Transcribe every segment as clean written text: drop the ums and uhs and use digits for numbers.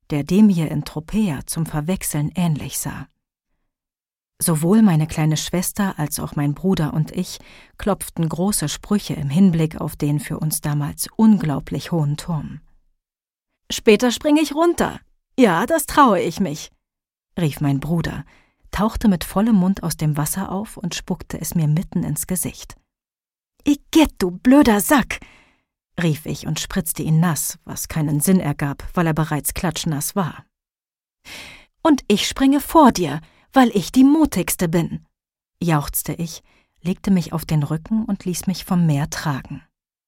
der dem hier in Tropea zum Verwechseln ähnlich sah. Sowohl meine kleine Schwester als auch mein Bruder und ich klopften große Sprüche im Hinblick auf den für uns damals unglaublich hohen Turm. »Später springe ich runter. Ja, das traue ich mich«, rief mein Bruder, tauchte mit vollem Mund aus dem Wasser auf und spuckte es mir mitten ins Gesicht. »Igitt, du blöder Sack«, rief ich und spritzte ihn nass, was keinen Sinn ergab, weil er bereits klatschnass war. »Und ich springe vor dir, weil ich die Mutigste bin«, jauchzte ich, legte mich auf den Rücken und ließ mich vom Meer tragen.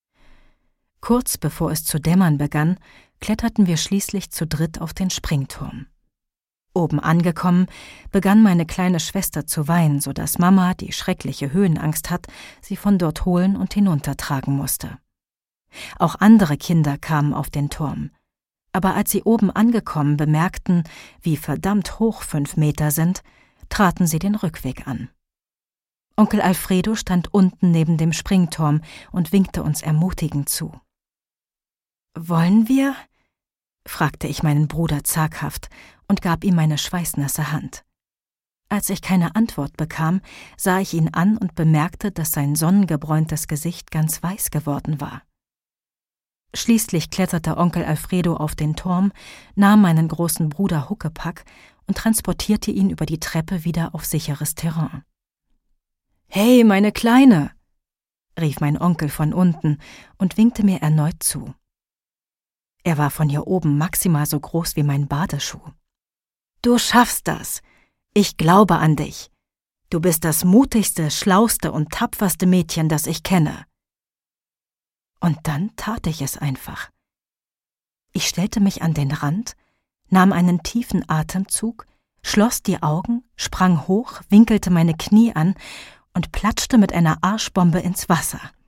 Kurz bevor es zu dämmern begann, kletterten wir schließlich zu dritt auf den Springturm. Oben angekommen, begann meine kleine Schwester zu weinen, sodass Mama, die schreckliche Höhenangst hat, sie von dort holen und hinuntertragen musste. Auch andere Kinder kamen auf den Turm. Aber als sie oben angekommen bemerkten, wie verdammt hoch 5 Meter sind, traten sie den Rückweg an. Onkel Alfredo stand unten neben dem Springturm und winkte uns ermutigend zu. »Wollen wir?« fragte ich meinen Bruder zaghaft und gab ihm meine schweißnasse Hand. Als ich keine Antwort bekam, sah ich ihn an und bemerkte, dass sein sonnengebräuntes Gesicht ganz weiß geworden war. Schließlich kletterte Onkel Alfredo auf den Turm, nahm meinen großen Bruder Huckepack und transportierte ihn über die Treppe wieder auf sicheres Terrain. »Hey, meine Kleine«, rief mein Onkel von unten und winkte mir erneut zu. Er war von hier oben maximal so groß wie mein Badeschuh. »Du schaffst das. Ich glaube an dich. Du bist das mutigste, schlauste und tapferste Mädchen, das ich kenne.« Und dann tat ich es einfach. Ich stellte mich an den Rand, nahm einen tiefen Atemzug, schloss die Augen, sprang hoch, winkelte meine Knie an und platschte mit einer Arschbombe ins Wasser.